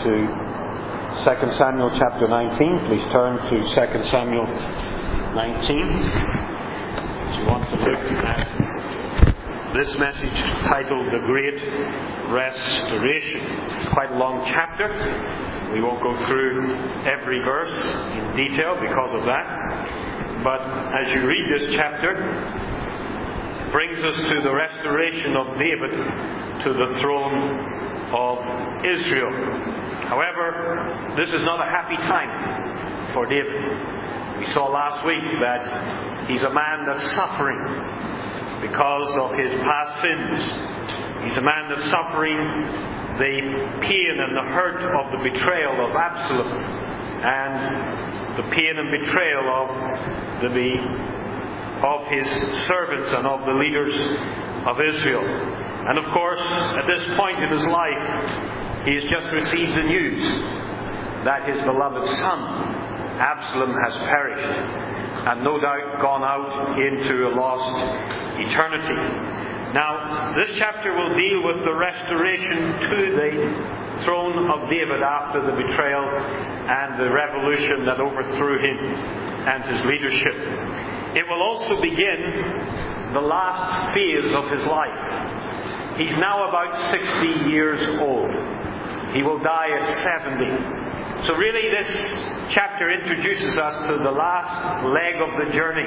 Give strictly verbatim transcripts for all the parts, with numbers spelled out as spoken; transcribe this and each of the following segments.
to Second Samuel chapter nineteen. Please turn to Second Samuel nineteen. If you want to look at this message titled The Great Restoration. It's quite a long chapter. We won't go through every verse in detail because of that. But as you read this chapter, it brings us to the restoration of David to the throne of Israel. However, this is not a happy time for David. We saw last week that he's a man that's suffering because of his past sins. He's a man that's suffering the pain and the hurt of the betrayal of Absalom and the pain and betrayal of the of his servants and of the leaders of Israel. And of course, at this point in his life, he has just received the news that his beloved son, Absalom, has perished and no doubt gone out into a lost eternity. Now, this chapter will deal with the restoration to the throne of David after the betrayal and the revolution that overthrew him and his leadership. It will also begin the last phase of his life. He's now about sixty years old. He will die at seventy. So really this chapter introduces us to the last leg of the journey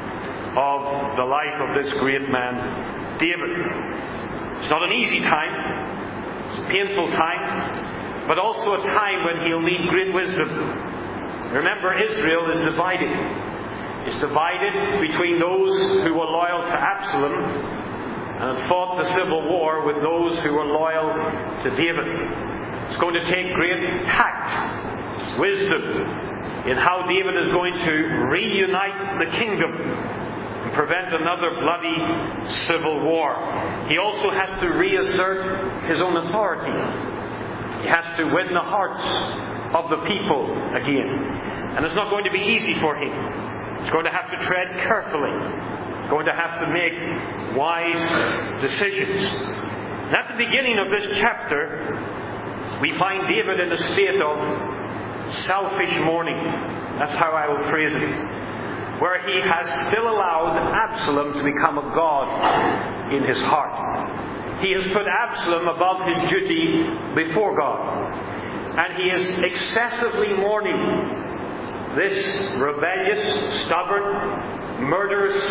of the life of this great man, David. It's not an easy time. It's a painful time. But also a time when he'll need great wisdom. Remember, Israel is divided. It's divided between those who were loyal to Absalom and fought the civil war with those who were loyal to David. It's going to take great tact, wisdom, in how David is going to reunite the kingdom and prevent another bloody civil war. He also has to reassert his own authority. He has to win the hearts of the people again. And it's not going to be easy for him. He's going to have to tread carefully. He's going to have to make wise decisions. And at the beginning of this chapter, we find David in a state of selfish mourning. That's how I will phrase it. Where he has still allowed Absalom to become a god in his heart. He has put Absalom above his duty before God. And he is excessively mourning this rebellious, stubborn, murderous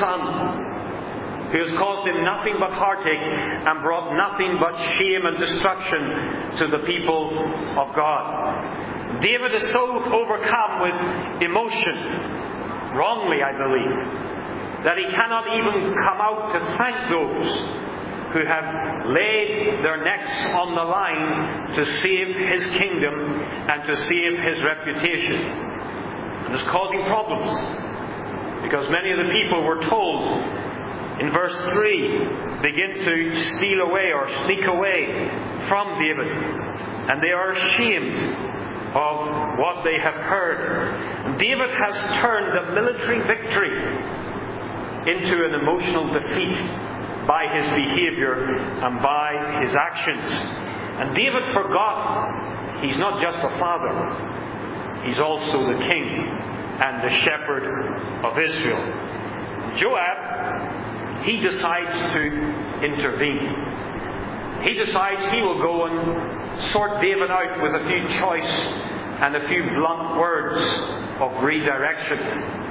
son who has caused him nothing but heartache and brought nothing but shame and destruction to the people of God. David is so overcome with emotion, wrongly I believe, that he cannot even come out to thank those who have laid their necks on the line to save his kingdom and to save his reputation. And it's causing problems, because many of the people were told in verse three, begin to steal away or sneak away from David. And they are ashamed of what they have heard. And David has turned a military victory into an emotional defeat by his behavior and by his actions. And David forgot he's not just a father. He's also the king and the shepherd of Israel. Joab, he decides to intervene. He decides he will go and sort David out with a few choice and a few blunt words of redirection.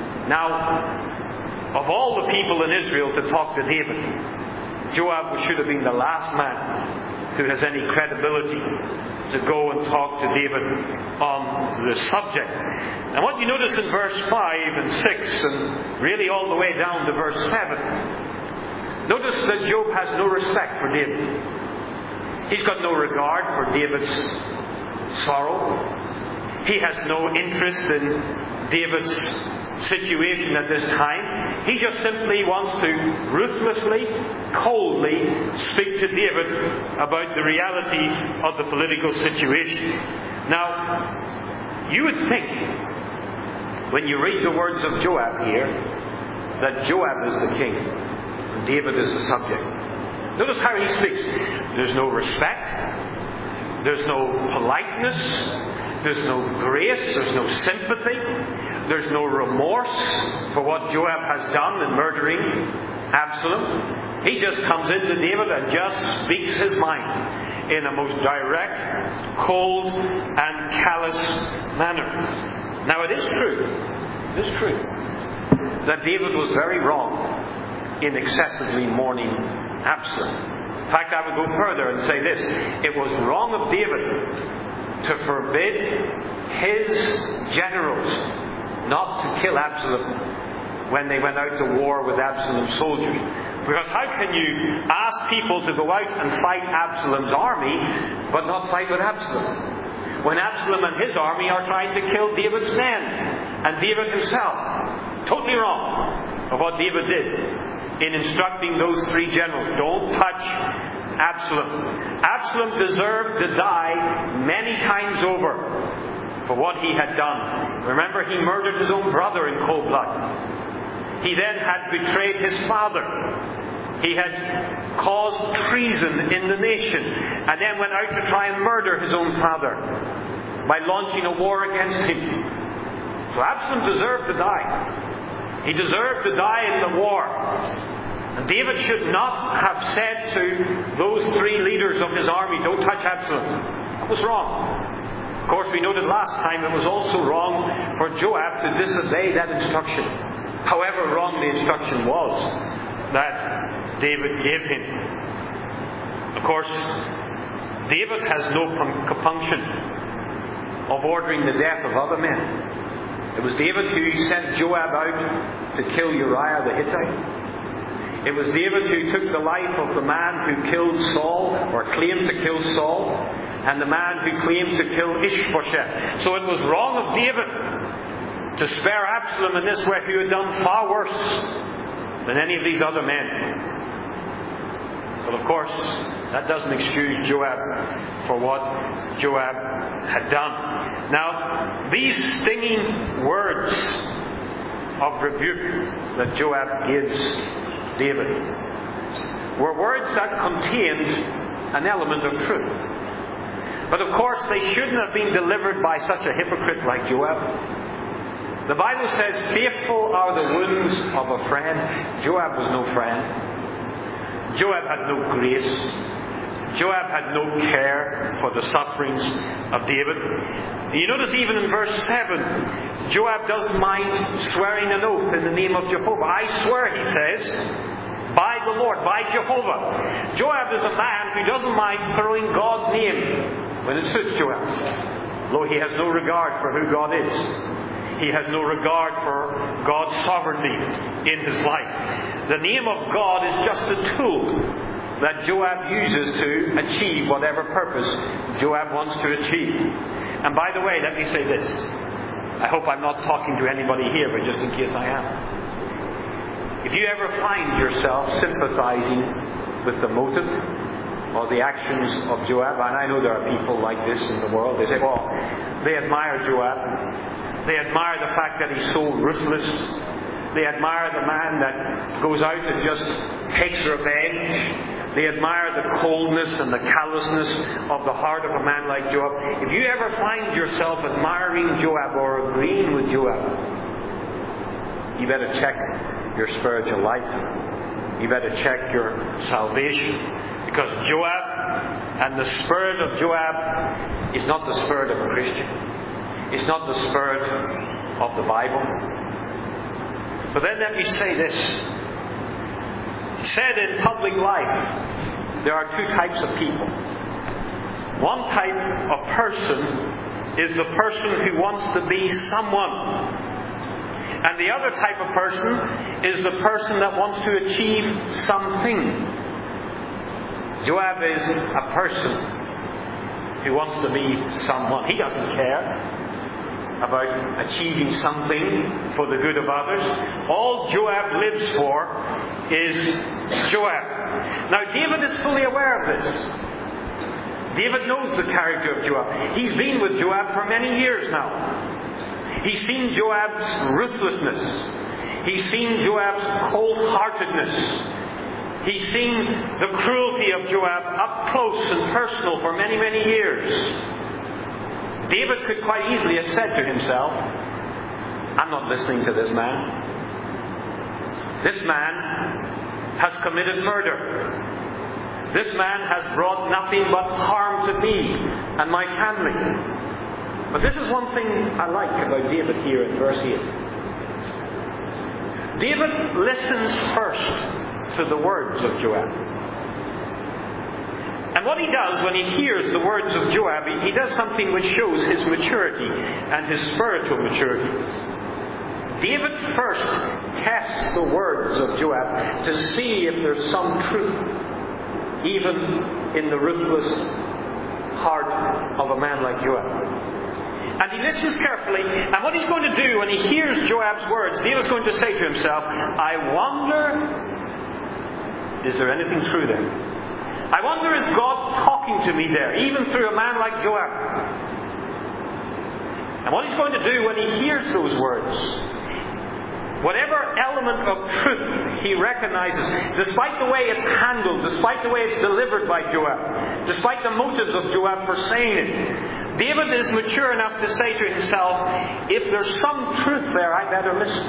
Now, of all the people in Israel to talk to David, Joab should have been the last man who has any credibility to go and talk to David on this subject. And what you notice in verse five and six, and really all the way down to verse seven, notice that Joab has no respect for David. He's got no regard for David's sorrow. He has no interest in David's situation at this time. He just simply wants to ruthlessly, coldly speak to David about the reality of the political situation. Now, you would think, when you read the words of Joab here, that Joab is the king and David is the subject. Notice how he speaks. There's no respect. There's no politeness. There's no grace. There's no sympathy. There's no remorse for what Joab has done in murdering Absalom. He just comes into David and just speaks his mind in a most direct, cold, and callous manner. Now it is true, it is true, that David was very wrong in excessively mourning Absalom. In fact, I would go further and say this. It was wrong of David to forbid his generals not to kill Absalom when they went out to war with Absalom's soldiers. Because how can you ask people to go out and fight Absalom's army, but not fight with Absalom? When Absalom and his army are trying to kill David's men, and David himself. Totally wrong of what David did in instructing those three generals. Don't touch Absalom. Absalom deserved to die many times over for what he had done. Remember, he murdered his own brother in cold blood. He then had betrayed his father. He had caused treason in the nation, and then went out to try and murder his own father by launching a war against him. So Absalom deserved to die. He deserved to die in the war. And David should not have said to those three leaders of his army, don't touch Absalom. That was wrong. Of course, we noted last time it was also wrong for Joab to disobey that instruction. However wrong the instruction was that David gave him. Of course, David has no compunction of ordering the death of other men. It was David who sent Joab out to kill Uriah the Hittite. It was David who took the life of the man who killed Saul, or claimed to kill Saul, and the man who claimed to kill Ishbosheth. So it was wrong of David to spare Absalom in this way, who had done far worse than any of these other men. But of course, that doesn't excuse Joab for what Joab had done. Now, these stinging words of rebuke that Joab gives David were words that contained an element of truth. But of course, they shouldn't have been delivered by such a hypocrite like Joab. The Bible says, faithful are the wounds of a friend. Joab was no friend. Joab had no grace. Joab had no care for the sufferings of David. You notice even in verse seven, Joab doesn't mind swearing an oath in the name of Jehovah. I swear, he says, by the Lord, by Jehovah. Joab is a man who doesn't mind throwing God's name when it suits Joab. Though he has no regard for who God is. He has no regard for God's sovereignty in his life. The name of God is just a tool that Joab uses to achieve whatever purpose Joab wants to achieve. And by the way, let me say this. I hope I'm not talking to anybody here, but just in case I am. If you ever find yourself sympathizing with the motive or the actions of Joab, and I know there are people like this in the world, they say, well, they admire Joab. They admire the fact that he's so ruthless. They admire the man that goes out and just takes revenge. They admire the coldness and the callousness of the heart of a man like Joab. If you ever find yourself admiring Joab or agreeing with Joab, you better check your spiritual life. You better check your salvation. Because Joab and the spirit of Joab is not the spirit of a Christian. It's not the spirit of the Bible. But then let me say this. Said in public life, there are two types of people. One type of person is the person who wants to be someone. And the other type of person is the person that wants to achieve something. Joab is a person who wants to be someone. He doesn't care about achieving something for the good of others. All Joab lives for is Joab. Now, David is fully aware of this. David knows the character of Joab. He's been with Joab for many years now. He's seen Joab's ruthlessness. He's seen Joab's cold-heartedness. He's seen the cruelty of Joab up close and personal for many, many years. David could quite easily have said to himself, I'm not listening to this man. This man has committed murder. This man has brought nothing but harm to me and my family. But this is one thing I like about David here in verse eight. David listens first to the words of Joab. And what he does when he hears the words of Joab, he does something which shows his maturity and his spiritual maturity. David first tests the words of Joab to see if there's some truth, even in the ruthless heart of a man like Joab. And he listens carefully, and what he's going to do when he hears Joab's words, David's going to say to himself, I wonder, is there anything true there? I wonder, is God talking to me there, even through a man like Joab? And what he's going to do when he hears those words, whatever element of truth he recognizes, despite the way it's handled, despite the way it's delivered by Joab, despite the motives of Joab for saying it, David is mature enough to say to himself, if there's some truth there, I better listen.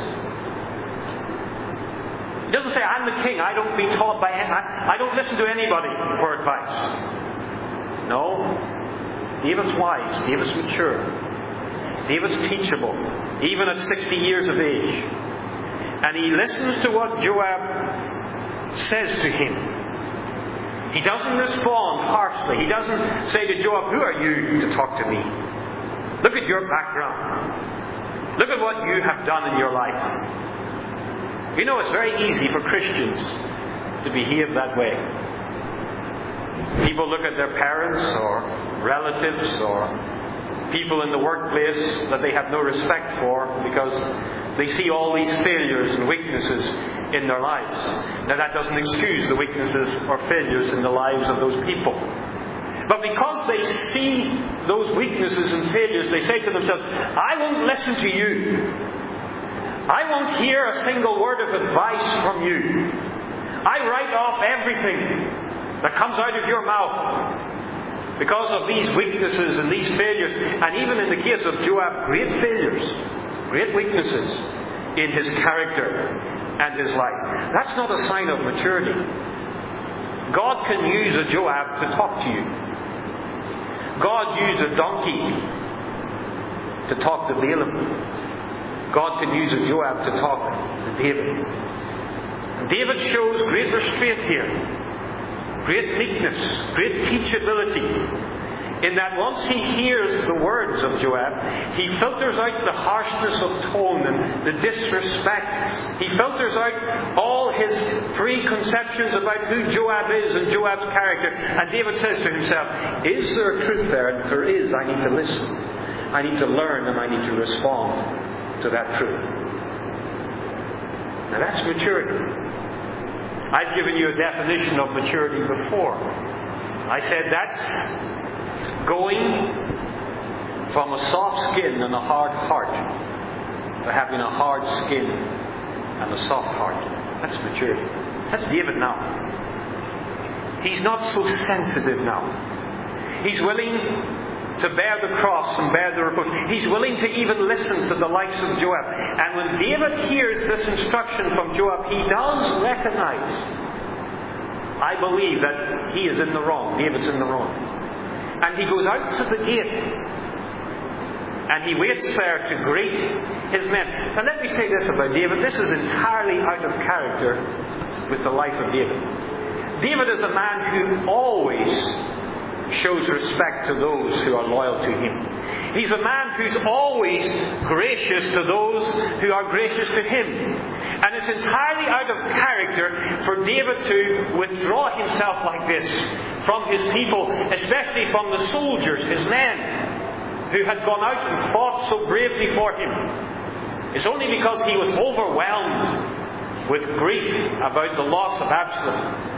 He doesn't say, I'm the king, I don't be taught by any, I, I don't listen to anybody for advice. No. David's wise, David's mature, David's teachable, even at sixty years of age. And he listens to what Joab says to him. He doesn't respond harshly. He doesn't say to Joab, who are you to talk to me? Look at your background. Look at what you have done in your life. You know, it's very easy for Christians to behave that way. People look at their parents or relatives or people in the workplace that they have no respect for because they see all these failures and weaknesses in their lives. Now that doesn't excuse the weaknesses or failures in the lives of those people. But because they see those weaknesses and failures, they say to themselves, I won't listen to you. I won't hear a single word of advice from you. I write off everything that comes out of your mouth because of these weaknesses and these failures. And even in the case of Joab, great failures, great weaknesses in his character and his life. That's not a sign of maturity. God can use a Joab to talk to you. God used a donkey to talk to Balaam. God can use a Joab to talk to David. David shows great restraint here, great meekness, great teachability, in that once he hears the words of Joab, he filters out the harshness of tone and the disrespect. He filters out all his preconceptions about who Joab is and Joab's character. And David says to himself, is there a truth there? And if there is, I need to listen. I need to learn and I need to respond to that truth. Now that's maturity. I've given you a definition of maturity before. I said that's going from a soft skin and a hard heart to having a hard skin and a soft heart. That's maturity. That's David now. He's not so sensitive now. He's willing to bear the cross and bear the reproach. He's willing to even listen to the likes of Joab. And when David hears this instruction from Joab, he does recognize, I believe that he is in the wrong. David's in the wrong. And he goes out to the gate. And he waits there to greet his men. Now let me say this about David. This is entirely out of character with the life of David. David is a man who always shows respect to those who are loyal to him. He's a man who's always gracious to those who are gracious to him. And it's entirely out of character for David to withdraw himself like this from his people, especially from the soldiers, his men, who had gone out and fought so bravely for him. It's only because he was overwhelmed with grief about the loss of Absalom.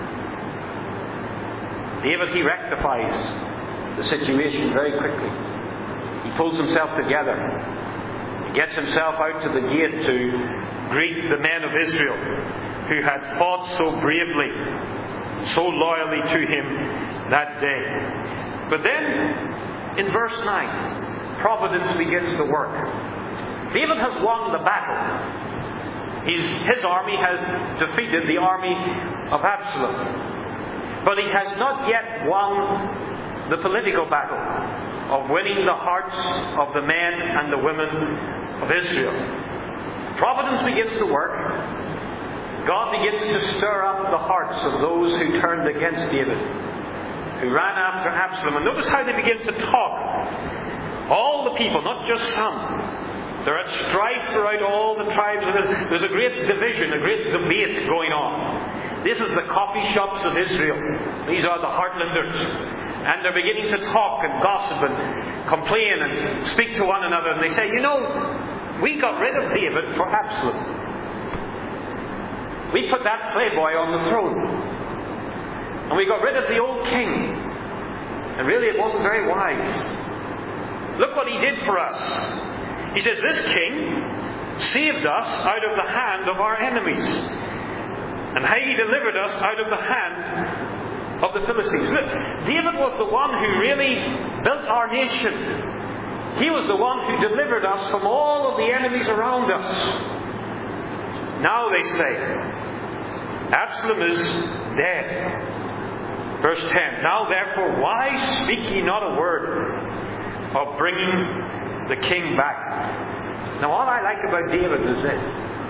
David, he rectifies the situation very quickly. He pulls himself together. He gets himself out to the gate to greet the men of Israel who had fought so bravely, so loyally to him that day. But then, in verse nine, providence begins to work. David has won the battle. He's, his army has defeated the army of Absalom. But he has not yet won the political battle of winning the hearts of the men and the women of Israel. Providence begins to work. God begins to stir up the hearts of those who turned against David, who ran after Absalom. And notice how they begin to talk. All the people, not just some. They're at strife throughout all the tribes. There's a great division, a great debate going on. This is the coffee shops of Israel. These are the Heartlanders. And they're beginning to talk and gossip and complain and speak to one another. And they say, you know, we got rid of David for Absalom. We put that playboy on the throne. And we got rid of the old king. And really it wasn't very wise. Look what he did for us. He says, this king saved us out of the hand of our enemies. And how he delivered us out of the hand of the Philistines. Look, David was the one who really built our nation. He was the one who delivered us from all of the enemies around us. Now they say, Absalom is dead. Verse ten, now therefore, why speak ye not a word of bringing the king back? Now what I like about David is this.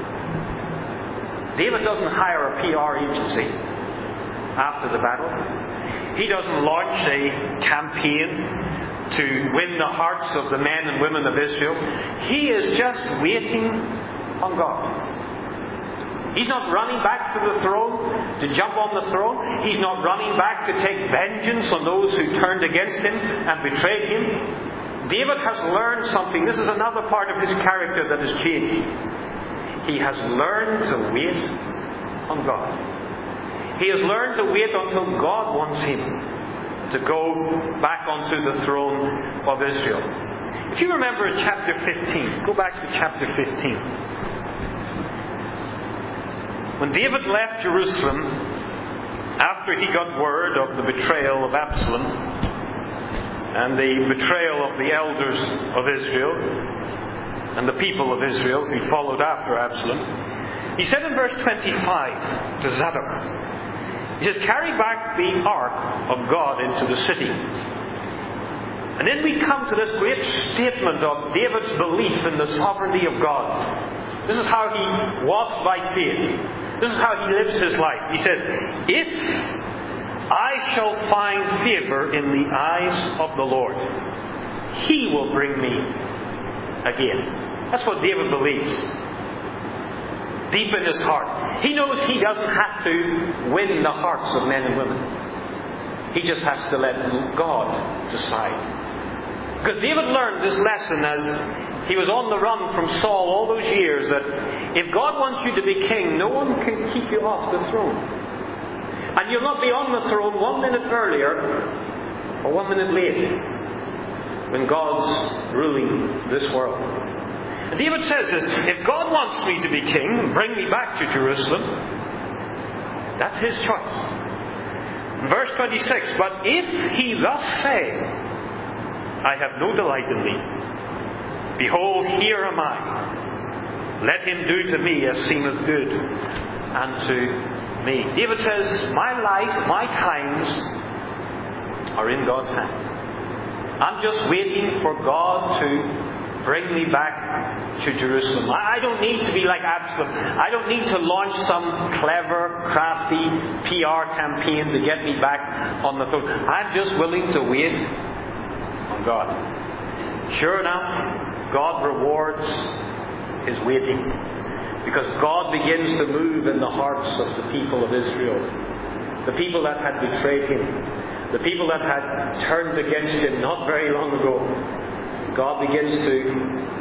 David doesn't hire a P R agency after the battle. He doesn't launch a campaign to win the hearts of the men and women of Israel. He is just waiting on God. He's not running back to the throne, to jump on the throne. He's not running back to take vengeance on those who turned against him and betrayed him. David has learned something. This is another part of his character that has changed. He has learned to wait on God. He has learned to wait until God wants him to go back onto the throne of Israel. If you remember in chapter fifteen, go back to chapter fifteen. When David left Jerusalem, after he got word of the betrayal of Absalom and the betrayal of the elders of Israel and the people of Israel who followed after Absalom, he said in verse twenty-five to Zadok, he says, carry back the ark of God into the city. And then we come to this great statement of David's belief in the sovereignty of God. This is how he walks by faith. This is how he lives his life. He says, if I shall find favor in the eyes of the Lord, He will bring me again. That's what David believes. Deep in his heart. He knows he doesn't have to win the hearts of men and women. He just has to let God decide. Because David learned this lesson as he was on the run from Saul all those years, that if God wants you to be king, no one can keep you off the throne. And you'll not be on the throne one minute earlier or one minute late when God's ruling this world. And David says this, if God wants me to be king, bring me back to Jerusalem, that's his choice. Verse twenty-six, but if he thus say, I have no delight in thee, behold, here am I. Let him do to me as seemeth good unto me. David says, my life, my times are in God's hand. I'm just waiting for God to bring me back to Jerusalem. I don't need to be like Absalom. I don't need to launch some clever, crafty P R campaign to get me back on the throne. I'm just willing to wait on God. Sure enough, God rewards his waiting, because God begins to move in the hearts of the people of Israel, the people that had betrayed him, the people that had turned against him not very long ago. God begins to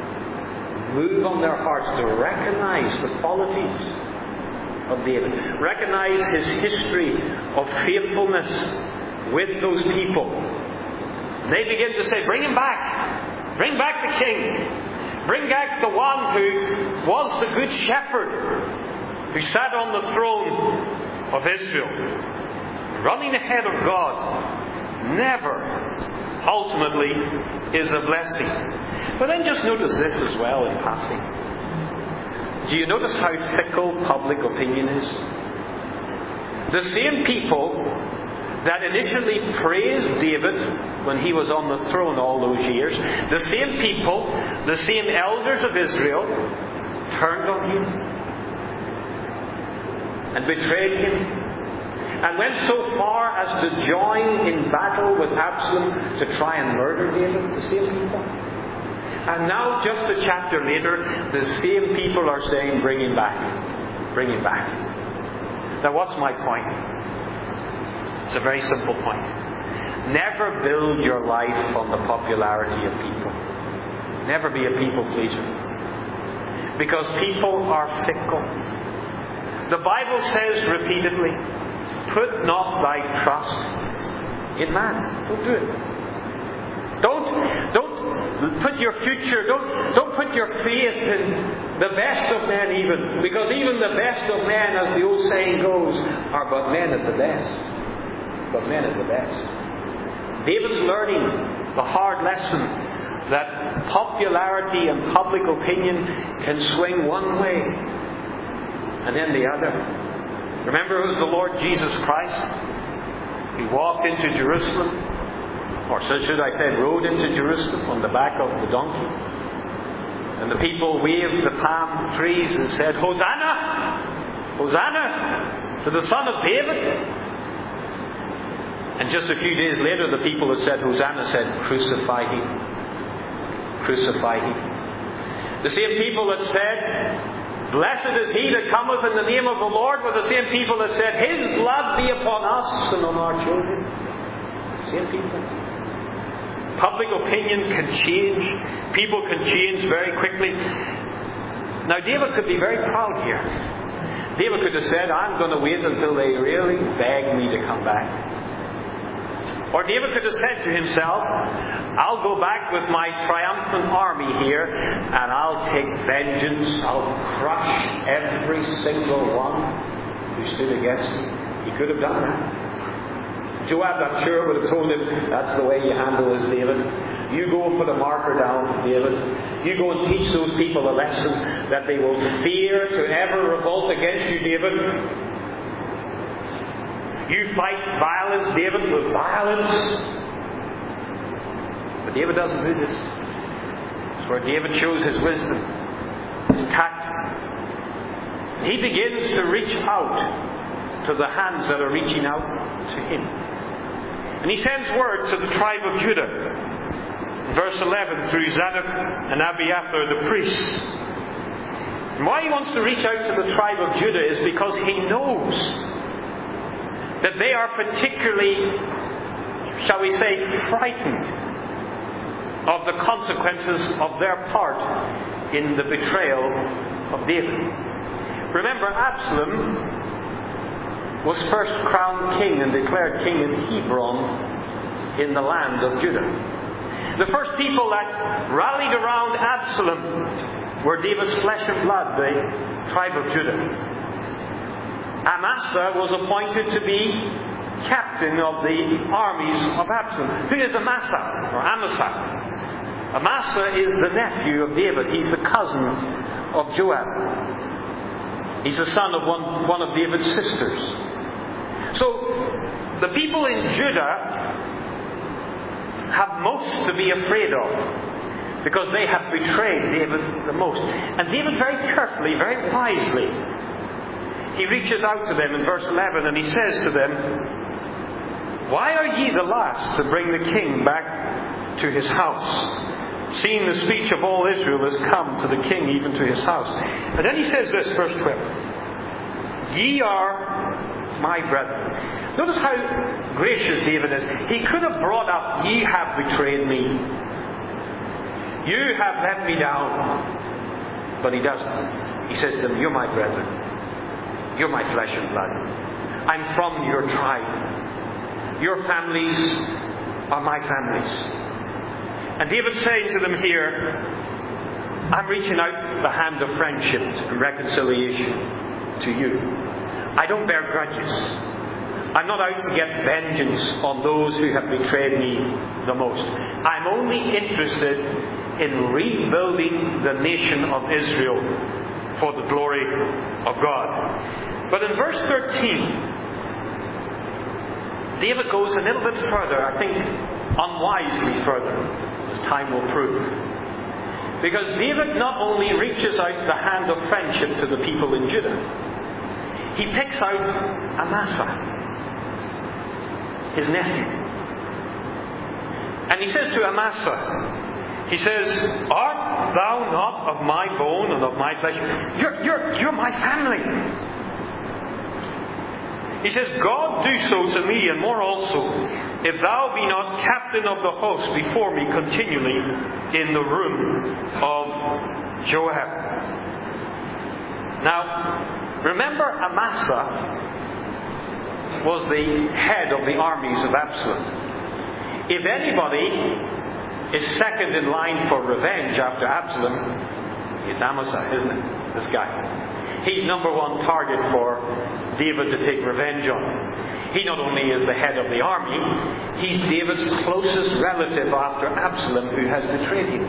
move on their hearts to recognize the qualities of David, recognize his history of faithfulness with those people. They begin to say, bring him back. Bring back the king. Bring back the one who was the good shepherd, who sat on the throne of Israel. Running ahead of God never, ultimately, is a blessing. But then just notice this as well in passing. Do you notice how fickle public opinion is? The same people that initially praised David when he was on the throne all those years, the same people, the same elders of Israel, turned on him and betrayed him, and went so far as to join in battle with Absalom to try and murder David, the same people. And now, just a chapter later, the same people are saying, bring him back. Bring him back. Now, what's my point? It's a very simple point. Never build your life on the popularity of people. Never be a people pleaser. Because people are fickle. The Bible says repeatedly, put not thy trust in man. Don't do it. Don't, don't put your future, don't, don't put your faith in the best of men even. Because even the best of men, as the old saying goes, are but men at the best. But men at the best. David's learning the hard lesson that popularity and public opinion can swing one way and then the other. Remember, it was the Lord Jesus Christ. He walked into Jerusalem, or so should I say, rode into Jerusalem on the back of the donkey. And the people waved the palm trees and said, Hosanna! Hosanna to the Son of David! And just a few days later, the people that said Hosanna said, crucify him. Crucify him. The same people that said, blessed is he that cometh in the name of the Lord, were the same people that said, his blood be upon us and on our children. Same people. Public opinion can change. People can change very quickly. Now, David could be very proud here. David could have said, I'm going to wait until they really beg me to come back. Or David could have said to himself, I'll go back with my triumphant army here and I'll take vengeance. I'll crush every single one who stood against him. He could have done that. Joab, I'm sure, would have told him, that's the way you handle it, David. You go and put a marker down, David. You go and teach those people a lesson that they will fear to ever revolt against you, David. You fight violence, David, with violence. But David doesn't do this. It's where David shows his wisdom, his tact. He begins to reach out to the hands that are reaching out to him. And he sends word to the tribe of Judah. Verse eleven, through Zadok and Abiathar the priests. And why he wants to reach out to the tribe of Judah is because he knows that they are particularly, shall we say, frightened of the consequences of their part in the betrayal of David. Remember, Absalom was first crowned king and declared king in Hebron in the land of Judah. The first people that rallied around Absalom were David's flesh and blood, the tribe of Judah. Amasa was appointed to be captain of the armies of Absalom. Who is Amasa or Amasa? Amasa is the nephew of David. He's the cousin of Joab. He's the son of one, one of David's sisters. So the people in Judah have most to be afraid of because they have betrayed David the most. And David very carefully, very wisely, he reaches out to them in verse eleven and he says to them, why are ye the last to bring the king back to his house, seeing the speech of all Israel has come to the king even to his house? And then he says this, verse twelve, ye are my brethren. Notice how gracious David is. He could have brought up, ye have betrayed me, you have let me down, but he doesn't. He says to them, you're my brethren. You're my flesh and blood. I'm from your tribe. Your families are my families. And David's saying to them here, I'm reaching out the hand of friendship and reconciliation to you. I don't bear grudges. I'm not out to get vengeance on those who have betrayed me the most. I'm only interested in rebuilding the nation of Israel for the glory of God. But in verse thirteen, David goes a little bit further, I think unwisely further, as time will prove. Because David not only reaches out the hand of friendship to the people in Judah, he picks out Amasa, his nephew. And he says to Amasa, he says, art thou not of my bone and of my flesh? You're, you're, you're my family. He says, God do so to me, and more also, if thou be not captain of the host before me continually in the room of Joab. Now, remember Amasa was the head of the armies of Absalom. If anybody is second in line for revenge after Absalom, it's Amasa, isn't it? This guy. He's number one target for David to take revenge on. He not only is the head of the army, he's David's closest relative after Absalom, who has betrayed him.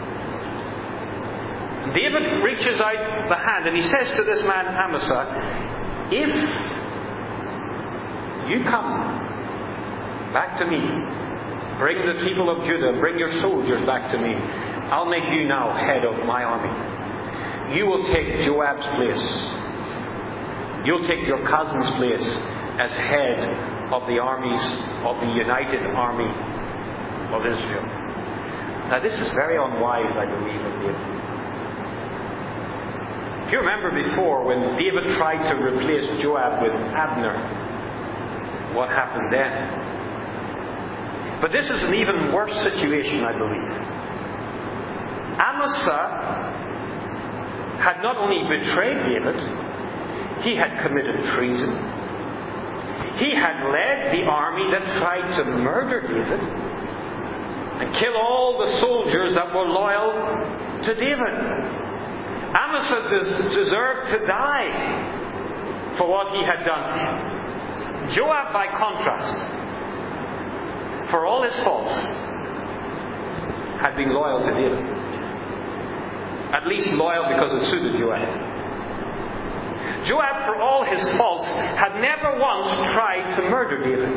David reaches out the hand and he says to this man Amasa, if you come back to me, bring the people of Judah, bring your soldiers back to me, I'll make you now head of my army. You will take Joab's place. You'll take your cousin's place as head of the armies, of the united army of Israel. Now this is very unwise, I believe, of David. If you remember before, when David tried to replace Joab with Abner, what happened then? But this is an even worse situation, I believe. Amasa had not only betrayed David, he had committed treason. He had led the army that tried to murder David and kill all the soldiers that were loyal to David. Amasa des- deserved to die for what he had done. Joab, by contrast, for all his faults, had been loyal to David. At least loyal because it suited Joab. Joab, for all his faults, had never once tried to murder David.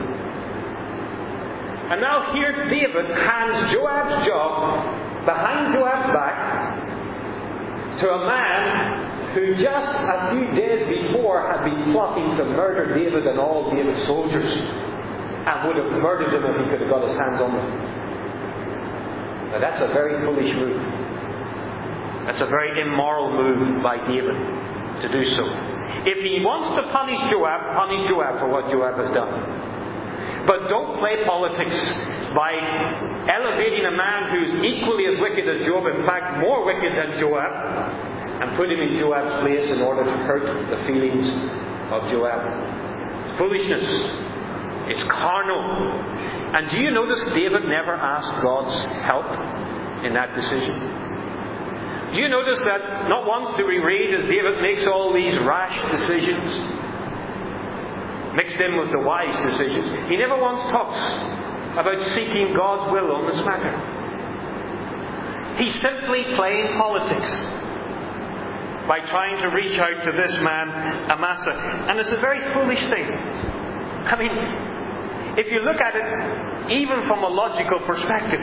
And now here David hands Joab's job behind Joab's back to a man who just a few days before had been plotting to murder David and all David's soldiers, and would have murdered them if he could have got his hands on them. Now that's a very foolish move. That's a very immoral move by David to do so. If he wants to punish Joab, punish Joab for what Joab has done. But don't play politics by elevating a man who's equally as wicked as Joab, in fact more wicked than Joab, and put him in Joab's place in order to hurt the feelings of Joab. It's foolishness. It's carnal. And do you notice David never asked God's help in that decision? Do you notice that not once do we read as David makes all these rash decisions, mixed in with the wise decisions, he never once talks about seeking God's will on this matter. He's simply playing politics by trying to reach out to this man, Amasa. And it's a very foolish thing. I mean, if you look at it, even from a logical perspective,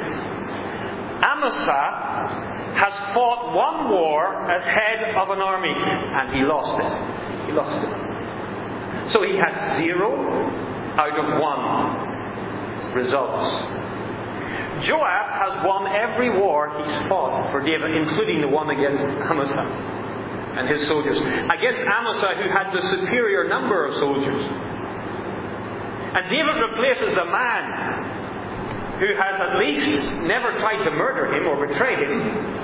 Amasa has fought one war as head of an army, and he lost it. He lost it. So he had zero out of one results. Joab has won every war he's fought for David, including the one against Amasa and his soldiers. Against Amasa, who had the superior number of soldiers. And David replaces a man who has at least never tried to murder him or betray him.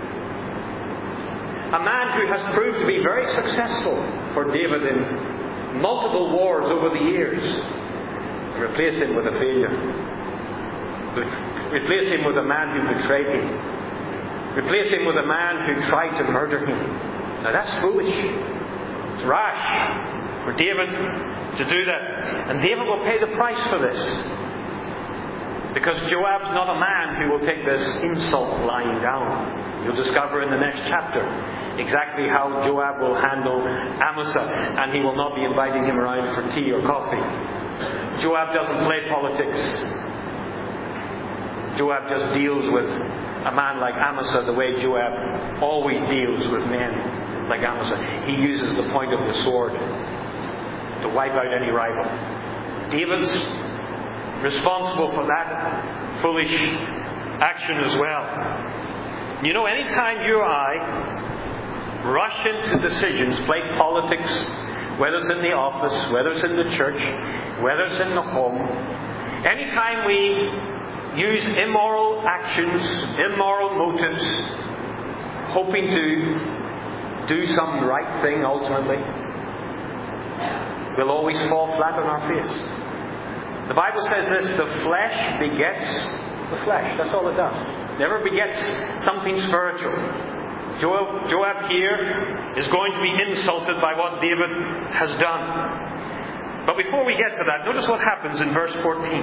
A man who has proved to be very successful for David in multiple wars over the years. Replace him with a failure. Replace him with a man who betrayed him. Replace him with a man who tried to murder him. Now that's foolish. It's rash for David to do that. And David will pay the price for this. Because Joab's not a man who will take this insult lying down. You'll discover in the next chapter exactly how Joab will handle Amasa, and he will not be inviting him around for tea or coffee. Joab doesn't play politics. Joab just deals with a man like Amasa the way Joab always deals with men like Amasa. He uses the point of the sword to wipe out any rival. David's responsible for that foolish action as well. You know, anytime you or I rush into decisions, play politics, whether it's in the office, whether it's in the church, whether it's in the home, anytime we use immoral actions, immoral motives, hoping to do some right thing ultimately, we'll always fall flat on our face. The Bible says this: the flesh begets the flesh. That's all it does. Never begets something spiritual. Joab, Joab here is going to be insulted by what David has done. But before we get to that, notice what happens in verse fourteen.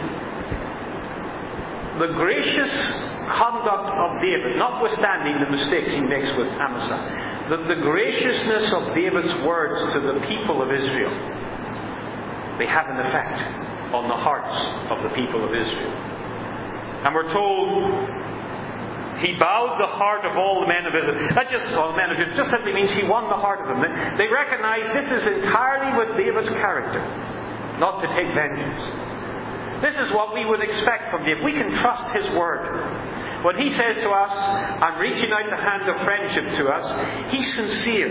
The gracious conduct of David, notwithstanding the mistakes he makes with Amasa, the, the graciousness of David's words to the people of Israel, they have an effect on the hearts of the people of Israel. And we're told he bowed the heart of all the men of Israel. That just, all the men of Israel, just simply means he won the heart of them. They, they recognize this is entirely with David's character, not to take vengeance. This is what we would expect from David. We can trust his word. When he says to us, I'm reaching out the hand of friendship to us, he's sincere.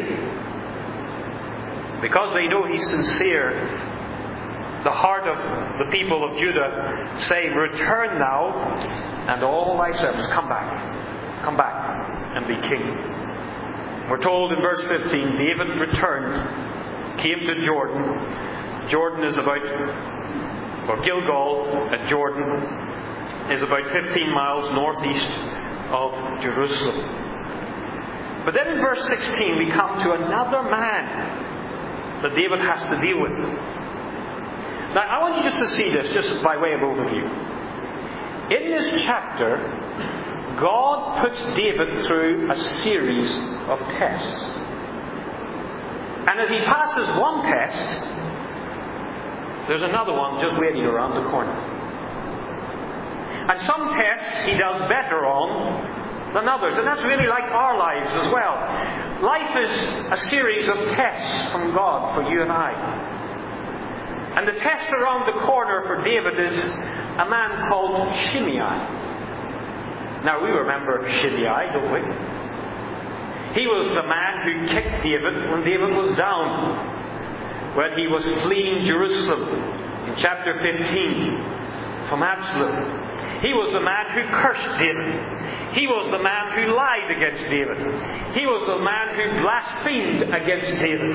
Because they know he's sincere, the heart of the people of Judah say, return now, and all thy servants, come back. Come back and be king. We're told in verse fifteen, David returned, came to Jordan. Jordan is about, or Gilgal at Jordan is about fifteen miles northeast of Jerusalem. But then in verse sixteen we come to another man that David has to deal with. Now I want you just to see this, just by way of overview. In this chapter, God puts David through a series of tests. And as he passes one test, there's another one just waiting around the corner. And some tests he does better on than others. And that's really like our lives as well. Life is a series of tests from God for you and I. And the test around the corner for David is a man called Shimei. Now we remember Shimei, don't we? He was the man who kicked David when David was down, when he was fleeing Jerusalem in chapter fifteen from Absalom. He was the man who cursed David. He was the man who lied against David. He was the man who blasphemed against David.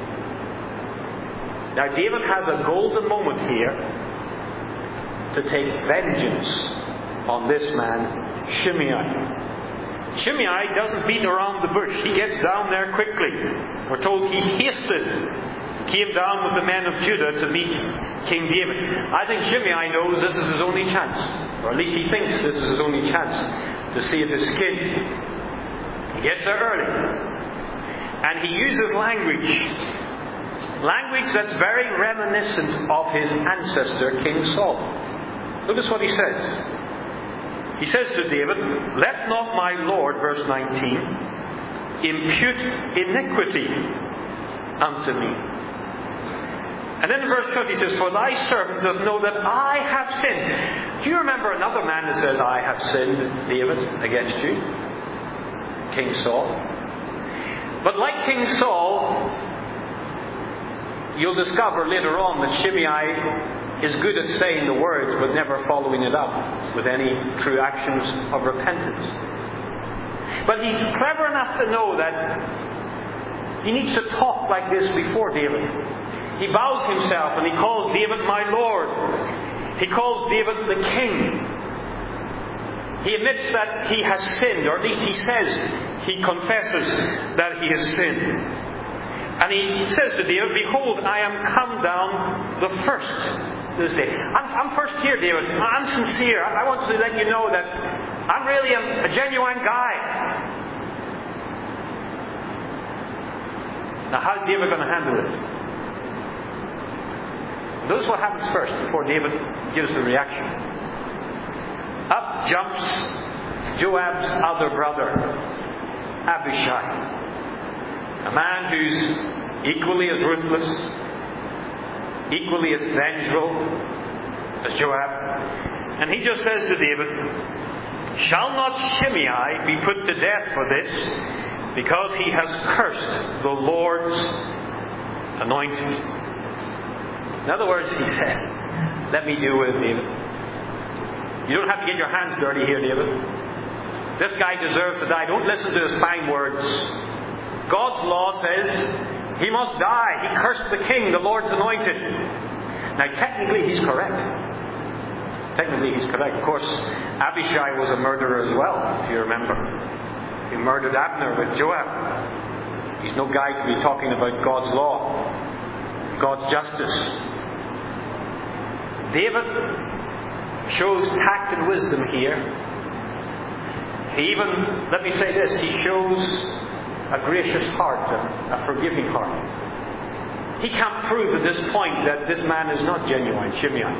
Now David has a golden moment here to take vengeance on this man, Shimei. Shimei doesn't beat around the bush. He gets down there quickly. We're told he hasted, came down with the men of Judah to meet King David. I think Shimei knows this is his only chance, or at least he thinks this is his only chance to save his skin. He gets there early, and he uses language, language that's very reminiscent of his ancestor King Saul. Notice what he says. He says to David, let not my Lord, verse nineteen, impute iniquity unto me. And then in verse twenty he says, for thy servants doth know that I have sinned. Do you remember another man that says, I have sinned, David, against you? King Saul. But like King Saul, you'll discover later on that Shimei is good at saying the words but never following it up with any true actions of repentance. But he's clever enough to know that he needs to talk like this before David. He bows himself and he calls David my Lord. He calls David the king. He admits that he has sinned, or at least he says, he confesses that he has sinned. And he says to David, behold, I am come down the first this day. I'm, I'm first here, David. I'm sincere. I want to let you know that I'm really a, a genuine guy. Now, how's David going to handle this? Notice what happens first before David gives the reaction. Up jumps Joab's other brother, Abishai, a man who's equally as ruthless, equally as vengeful as Joab. And he just says to David, shall not Shimei be put to death for this, because he has cursed the Lord's anointed? In other words, he says, let me deal with it, David. You don't have to get your hands dirty here, David. This guy deserves to die. Don't listen to his fine words. God's law says he must die. He cursed the king, the Lord's anointed. Now, technically, he's correct. Technically, he's correct. Of course, Abishai was a murderer as well, if you remember. He murdered Abner with Joab. He's no guy to be talking about God's law, God's justice. David shows tact and wisdom here. He even, let me say this, he shows a gracious heart, a, a forgiving heart. He can't prove at this point that this man is not genuine, Shimei.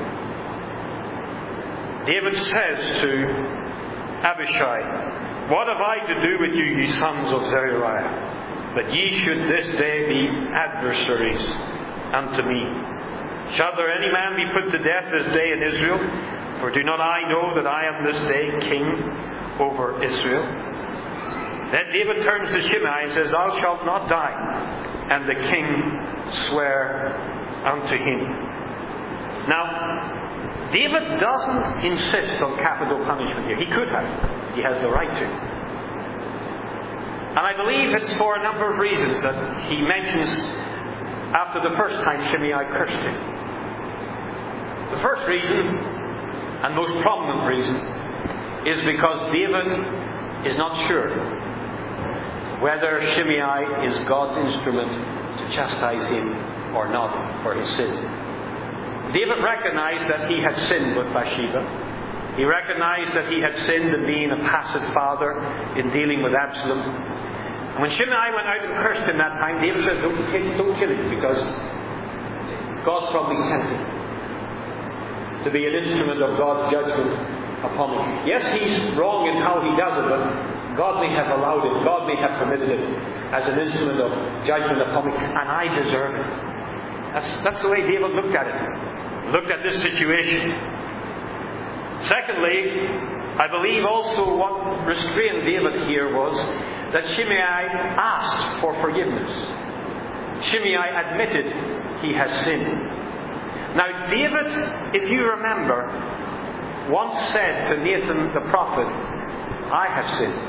David says to Abishai, what have I to do with you, ye sons of Zeruiah, that ye should this day be adversaries unto me? Shall there any man be put to death this day in Israel? For do not I know that I am this day king over Israel? Then David turns to Shimei and says, thou shalt not die. And the king sware unto him. Now, David doesn't insist on capital punishment here. He could have. He has the right to. And I believe it's for a number of reasons that he mentions after the first time Shimei cursed him. The first reason, and most prominent reason, is because David is not sure whether Shimei is God's instrument to chastise him or not for his sin. David recognized that he had sinned with Bathsheba. He recognized that he had sinned in being a passive father in dealing with Absalom. And when Shimei went out and cursed him that time, David said, don't, don't kill him, because God's probably sent him to be an instrument of God's judgment upon him. Yes, he's wrong in how he does it, but God may have allowed it, God may have permitted it as an instrument of judgment upon me, and I deserve it. That's, that's the way David looked at it. Looked at this situation. Secondly, I believe also what restrained David here was that Shimei asked for forgiveness. Shimei admitted he has sinned. Now, David, if you remember, once said to Nathan the prophet, I have sinned.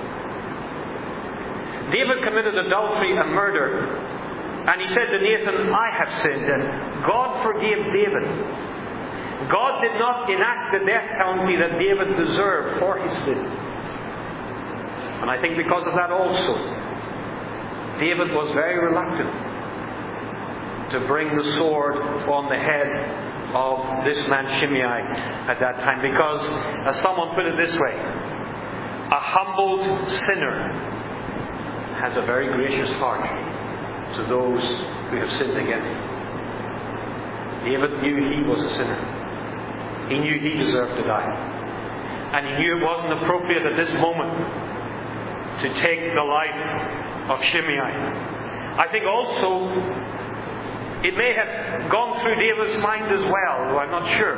David committed adultery and murder, and he said to Nathan, I have sinned, and God forgave David. God did not enact the death penalty that David deserved for his sin. And I think because of that also, David was very reluctant to bring the sword on the head of this man Shimei at that time, because, as someone put it this way, a humbled sinner has a very gracious heart to those who have sinned against him. David knew he was a sinner. He knew he deserved to die. And he knew it wasn't appropriate at this moment to take the life of Shimei. I think also it may have gone through David's mind as well, though I'm not sure,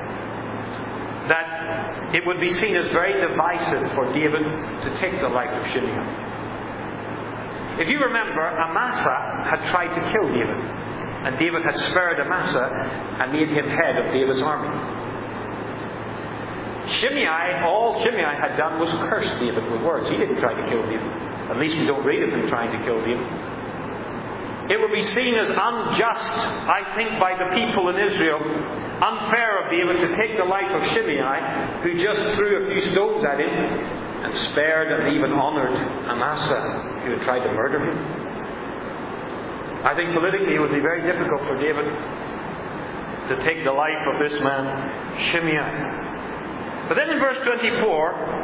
that it would be seen as very divisive for David to take the life of Shimei. If you remember, Amasa had tried to kill David, and David had spared Amasa and made him head of David's army. Shimei, all Shimei had done was curse David with words. He didn't try to kill David. At least we don't read of him trying to kill David. it would be seen as unjust, I think, by the people in Israel, unfair of David to take the life of Shimei, who just threw a few stones at him, and spared and even honoured Amasa, who had tried to murder him. I think politically it would be very difficult for David to take the life of this man, Shimei. But then in verse twenty-four,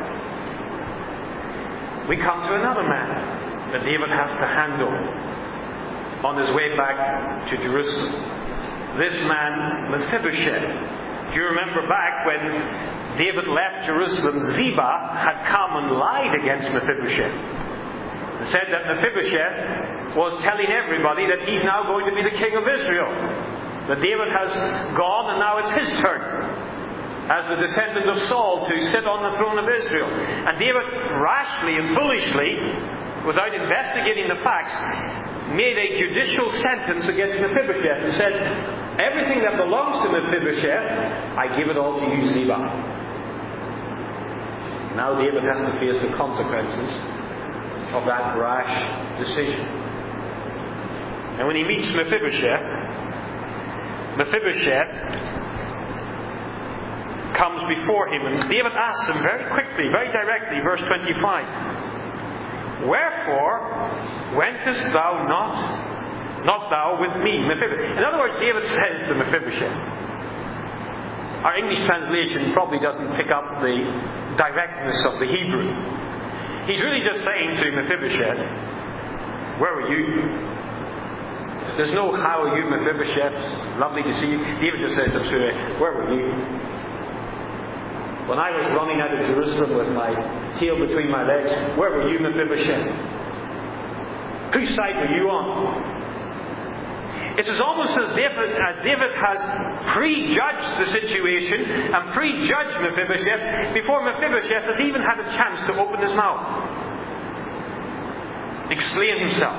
we come to another man that David has to handle on his way back to Jerusalem. This man, Mephibosheth. Do you remember back when David left Jerusalem, Ziba had come and lied against Mephibosheth and said that Mephibosheth was telling everybody that he's now going to be the king of Israel. That David has gone and now it's his turn as the descendant of Saul to sit on the throne of Israel. And David rashly and foolishly, without investigating the facts, made a judicial sentence against Mephibosheth and said, everything that belongs to Mephibosheth, I give it all to you, Ziba. Now David has to face the consequences of that rash decision. And when he meets Mephibosheth, Mephibosheth comes before him, and David asks him very quickly, very directly, verse twenty-five, wherefore wentest thou not, not thou with me, Mephibosheth? In other words, David says to Mephibosheth, our English translation probably doesn't pick up the directness of the Hebrew. He's really just saying to Mephibosheth, where were you? There's no how are you, Mephibosheth, lovely to see you. David just says to him, where were you? When I was running out of Jerusalem with my tail between my legs, where were you, Mephibosheth? Whose side were you on? It is almost as David, as David has prejudged the situation and prejudged Mephibosheth before Mephibosheth has even had a chance to open his mouth, explain himself.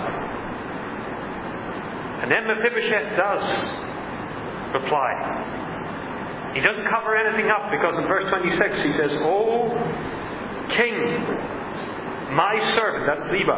And then Mephibosheth does reply. He doesn't cover anything up, because in verse twenty-six he says, O King, my servant, that's Ziba,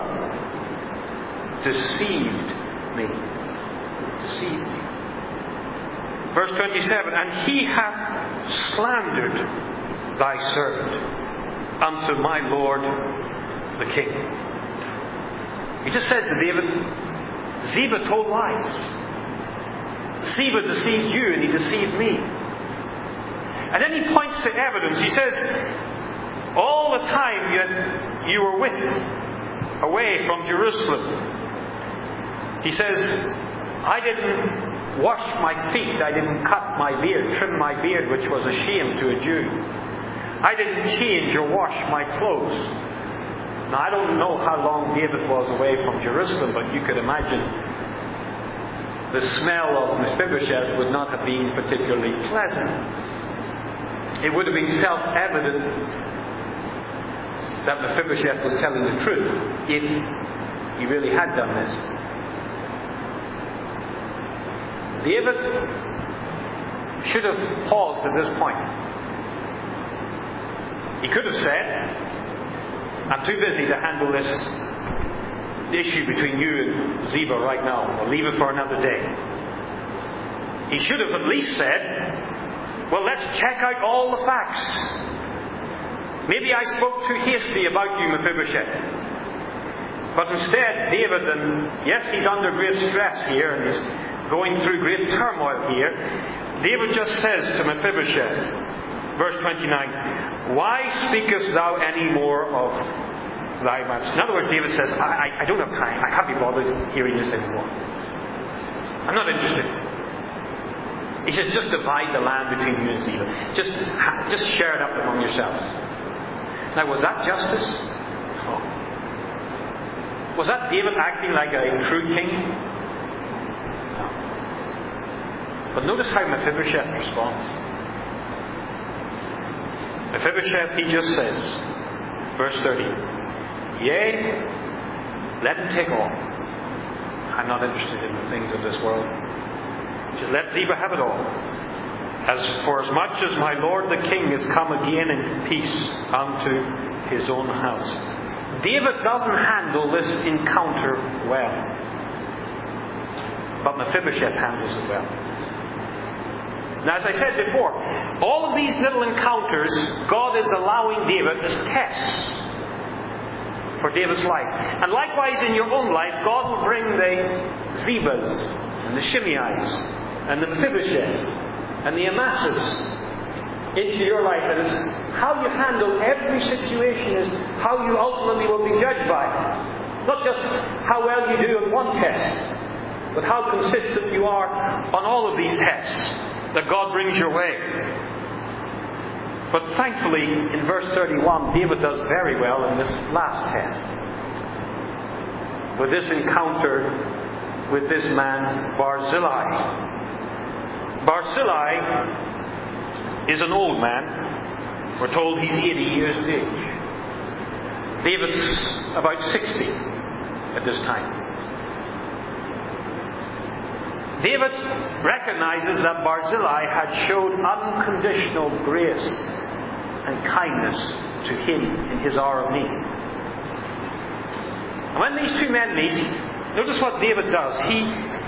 deceived me. Deceived me. Verse twenty-seven, and he hath slandered thy servant unto my lord the king. He just says to David, Ziba told lies. Ziba deceived you and he deceived me. And then he points to evidence. He says, all the time you, you were with, away from Jerusalem, he says, I didn't wash my feet, I didn't cut my beard, trim my beard, which was a shame to a Jew. I didn't change or wash my clothes. Now, I don't know how long David was away from Jerusalem, but you could imagine the smell of Mephibosheth would not have been particularly pleasant. It would have been self-evident that Mephibosheth was telling the truth if he really had done this. David should have paused at this point. He could have said, I'm too busy to handle this issue between you and Ziba right now. I'll leave it for another day. He should have at least said, well, let's check out all the facts. Maybe I spoke too hastily about you, Mephibosheth. But instead, David, and yes, he's under great stress here, and he's going through great turmoil here. David just says to Mephibosheth, verse twenty-nine, why speakest thou any more of thy matters? In other words, David says, I, I, I don't have time. I can't be bothered hearing this anymore. I'm not interested. He says, just divide the land between you and Ziba. Just, just share it up among yourselves. Now, was that justice? No. Was that David acting like a true king? No. But notice how Mephibosheth responds. Mephibosheth, he just says, verse thirty, yea, let him take all. I'm not interested in the things of this world. Just let Ziba have it all. As for as much as my lord the king is come again in peace unto his own house. David doesn't handle this encounter well. but Mephibosheth handles it well. Now, as I said before, all of these little encounters, God is allowing David as tests for David's life. And likewise in your own life, God will bring the Zebas and the Shimei's and the Mephibosheths and the Amasa's into your life. And it's how you handle every situation is how you ultimately will be judged by. Not just how well you do on one test, but how consistent you are on all of these tests that God brings your way. But thankfully, in verse thirty-one, David does very well in this last test. With this encounter with this man, Barzillai. Barzillai is an old man. We're told he's eighty years of age. David's about sixty at this time. David recognizes that Barzillai had showed unconditional grace and kindness to him in his hour of need. And when these two men meet, notice what David does. He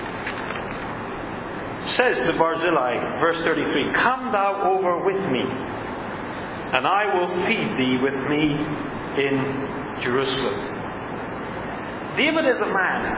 says to Barzillai, verse thirty-three, "Come thou over with me, and I will feed thee with me in Jerusalem." David is a man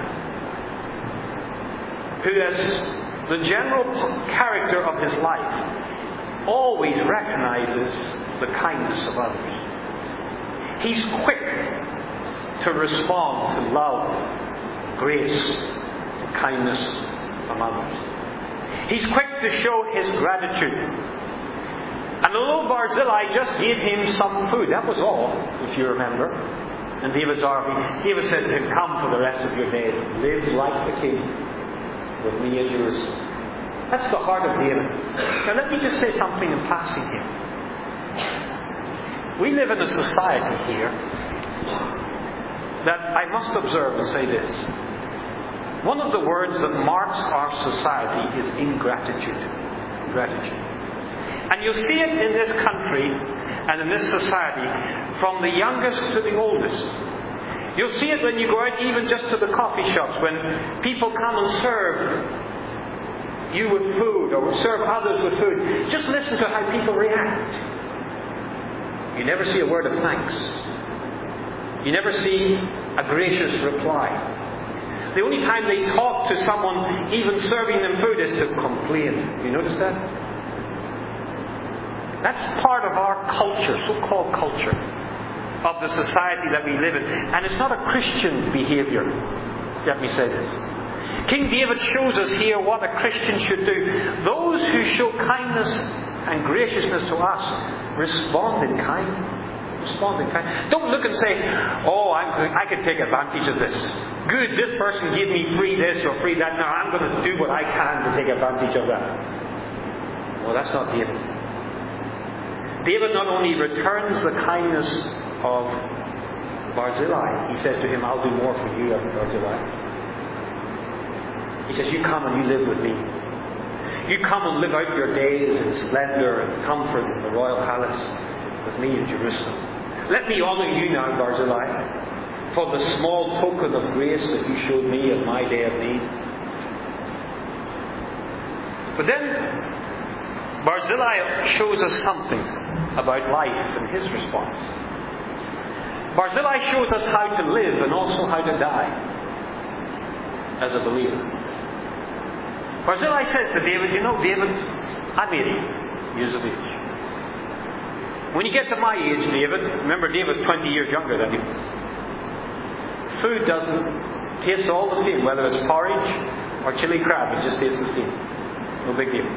who, as the general character of his life, always recognizes the kindness of others. He's quick to respond to love, grace, and kindness from others. He's quick to show his gratitude. And although Barzillai just gave him some food, that was all, if you remember, in David's army, David said to him, "Come for the rest of your days, live like the king with me in Jerusalem." That's the heart of David. Now let me just say something in passing here. We live in a society here that I must observe and say this. One of the words that marks our society is ingratitude. Ingratitude. And you'll see it in this country and in this society from the youngest to the oldest. You'll see it when you go out even just to the coffee shops, when people come and serve you with food or serve others with food. Just listen to how people react. You never see a word of thanks. You never see a gracious reply. The only time they talk to someone, even serving them food, is to complain. You notice that? That's part of our culture, so-called culture, of the society that we live in. And it's not a Christian behavior. Let me say this. King David shows us here what a Christian should do. Those who show kindness and graciousness to us, respond in kind. Respond in kind. Don't look and say, "Oh, I'm, I can take advantage of this. Good, this person gave me free this or free that. Now I'm going to do what I can to take advantage of that." Well, that's not David. David not only returns the kindness of Barzillai, he says to him, "I'll do more for you, Barzillai." He says, "You come and you live with me. You come and live out your days in splendour and comfort in the royal palace with me in Jerusalem. Let me honour you now, Barzillai, for the small token of grace that you showed me on my day of need." But then Barzillai shows us something about life and his response. Barzillai shows us how to live and also how to die as a believer. Barzillai says to David, "You know, David, I'm eighty years of age. When you get to my age, David," remember David's twenty years younger than you, "food doesn't taste all the same, whether it's porridge or chili crab, it just tastes the same. No big deal.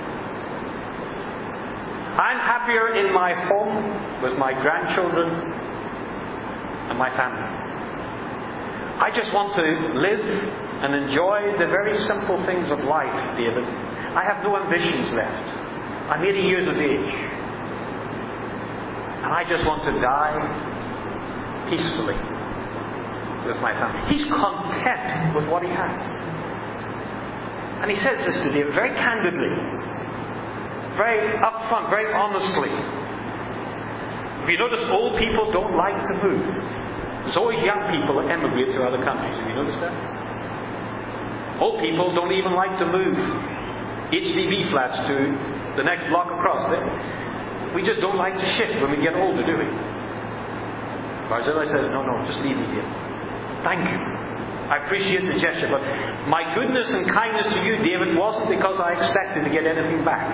I'm happier in my home with my grandchildren and my family. I just want to live and enjoy the very simple things of life, David. I have no ambitions left. I'm eighty years of age. And I just want to die peacefully with my family." He's content with what he has. And he says this to David very candidly, very upfront, very honestly. If you notice, old people don't like to move. There's always young people that emigrate to other countries. Have you noticed that? Old people don't even like to move H D B flats to the next block across. We just don't like to shift when we get older, do we? Barzillai says, no, no, just leave me here. Thank you. I appreciate the gesture, but my goodness and kindness to you, David, wasn't because I expected to get anything back.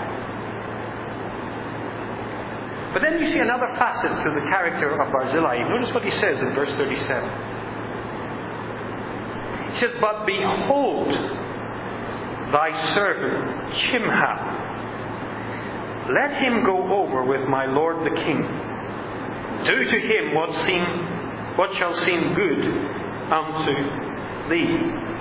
But then you see another facet to the character of Barzillai. Notice what he says in verse thirty-seven. He says, but behold, thy servant Chimham, let him go over with my lord the king. Do to him what seem, what shall seem good unto thee.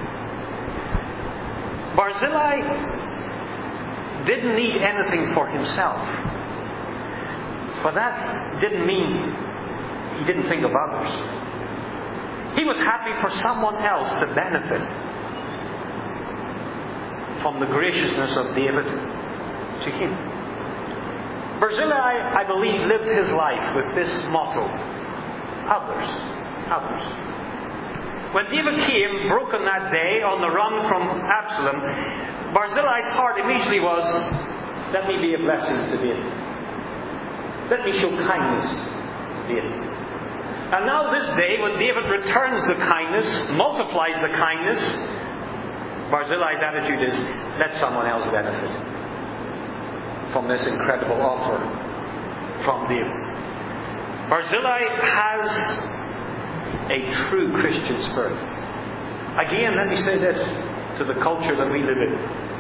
Barzillai didn't need anything for himself. But that didn't mean he didn't think of others. He was happy for someone else to benefit from the graciousness of David to him. Barzillai, I believe, lived his life with this motto: others, others. When David came, broken that day, on the run from Absalom, Barzillai's heart immediately was, let me be a blessing to David. Let me show kindness to David. And now this day, when David returns the kindness, multiplies the kindness, Barzillai's attitude is, let someone else benefit from this incredible offer from David. Barzillai has a true Christian spirit. Again, let me say this to the culture that we live in.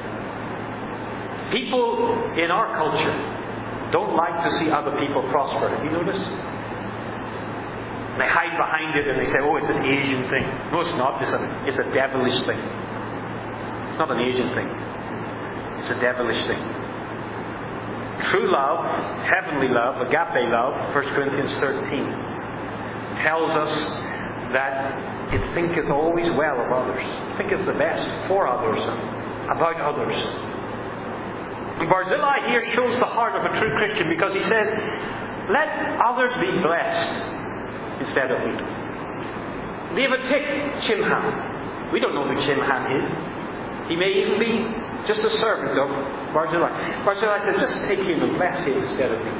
People in our culture don't like to see other people prosper. Have you noticed? They hide behind it and they say, oh, it's an Asian thing. No, it's not. It's a, it's a devilish thing. It's not an Asian thing. It's a devilish thing. True love, heavenly love, agape love, First Corinthians thirteen, tells us that it thinketh always well of others. Thinketh the best for others, about others. And Barzillai here shows the heart of a true Christian because he says, let others be blessed instead of me. David, take Chimham. We don't know who Chimham is. He may even be just a servant of Barzillai. Barzillai said, just take him and bless him instead of me.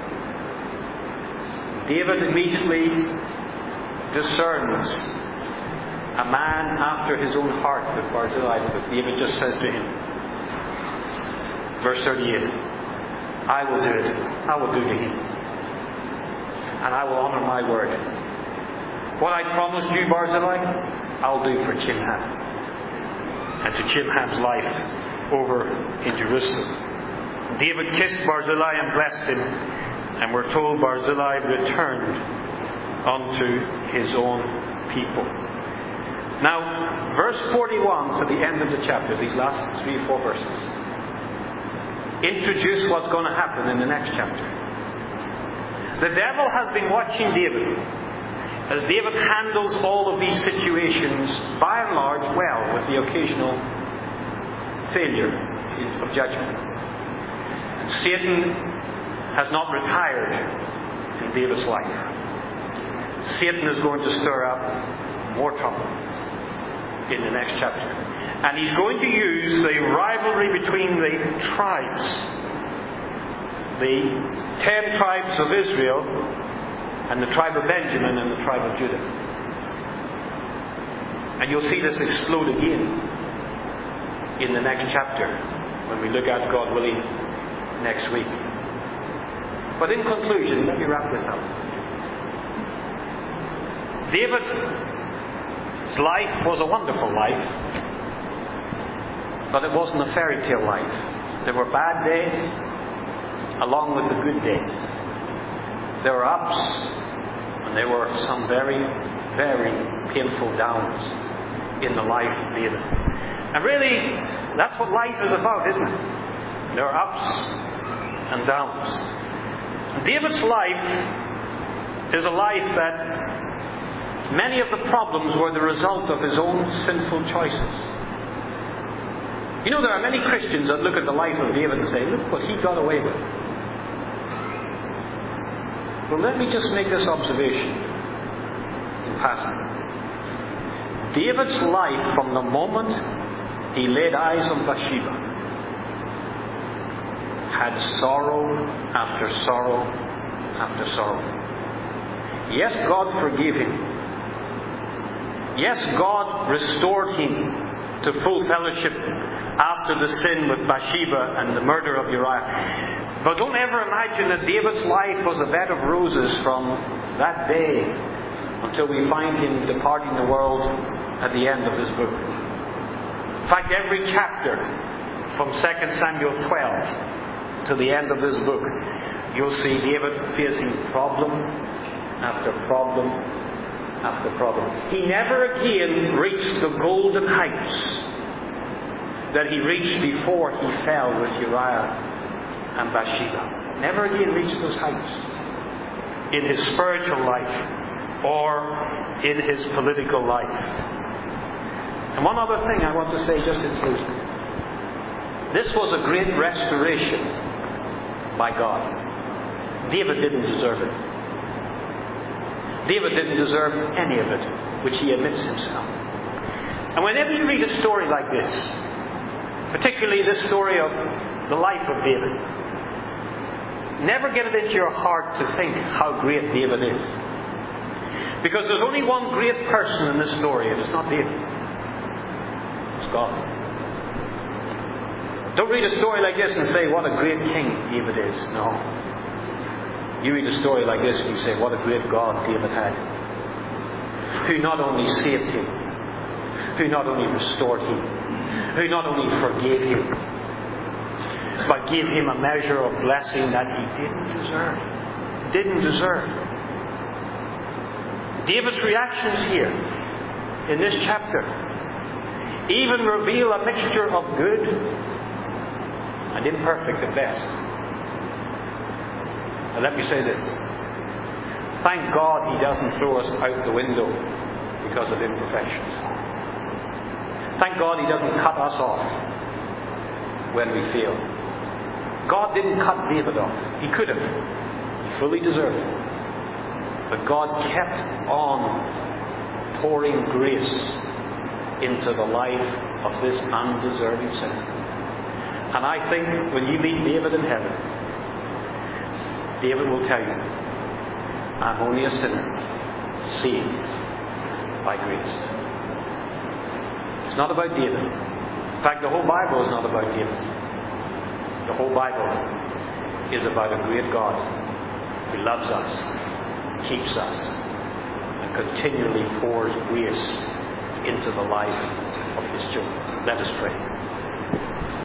David immediately discerns a man after his own heart with Barzillai. But David just says to him, verse thirty-eight, I will do it. I will do to him. And I will honour my word. What I promised you, Barzillai, I'll do for Chimham. And to Chimham's life over in Jerusalem. David kissed Barzillai and blessed him, and we're told Barzillai returned unto his own people. Now, verse forty-one to the end of the chapter, these last three or four verses, introduce what's going to happen in the next chapter. The devil has been watching David as David handles all of these situations, by and large, well, with the occasional failure of judgment. And Satan has not retired in David's life. Satan is going to stir up more trouble in the next chapter. And he's going to use the rivalry between the tribes, the ten tribes of Israel, and the tribe of Benjamin and the tribe of Judah. And you'll see this explode again in the next chapter when we look at, God willing, next week. But in conclusion, let me wrap this up. David's life was a wonderful life, but it wasn't a fairy tale life. There were bad days along with the good days. There were ups, and there were some very, very painful downs in the life of David. And really, that's what life is about, isn't it? There are ups and downs. David's life is a life that many of the problems were the result of his own sinful choices. You know, there are many Christians that look at the life of David and say, look what he got away with. Well, let me just make this observation in passing. David's life, from the moment he laid eyes on Bathsheba, had sorrow after sorrow after sorrow. Yes, God forgave him. Yes, God restored him to full fellowship after the sin with Bathsheba and the murder of Uriah. But don't ever imagine that David's life was a bed of roses from that day until we find him departing the world at the end of this book. In fact, every chapter from Second Samuel twelve to the end of this book, you'll see David facing problem after problem after problem. He never again reached the golden heights that he reached before he fell with Uriah and Bathsheba. Never again reached those heights in his spiritual life or in his political life. And one other thing I want to say just in closing. This was a great restoration by God. David didn't deserve it. David didn't deserve any of it, which he admits himself. And whenever you read a story like this, particularly this story of the life of David, never get it into your heart to think how great David is. Because there's only one great person in this story, and it's not David. It's God. Don't read a story like this and say, what a great king David is. No. You read a story like this and you say, what a great God David had. Who not only saved him, who not only restored him, who not only forgave him, but gave him a measure of blessing that he didn't deserve. Didn't deserve. David's reactions here in this chapter even reveal a mixture of good and imperfect at best. And let me say this. Thank God he doesn't throw us out the window because of imperfections. Thank God he doesn't cut us off when we fail. God didn't cut David off. He could have. He fully deserved it. But God kept on pouring grace into the life of this undeserving sinner. And I think when you meet David in heaven, David will tell you, I'm only a sinner, saved by grace. It's not about David. In fact, the whole Bible is not about David. The whole Bible is about a great God who loves us, keeps us, and continually pours grace into the life of his children. Let us pray.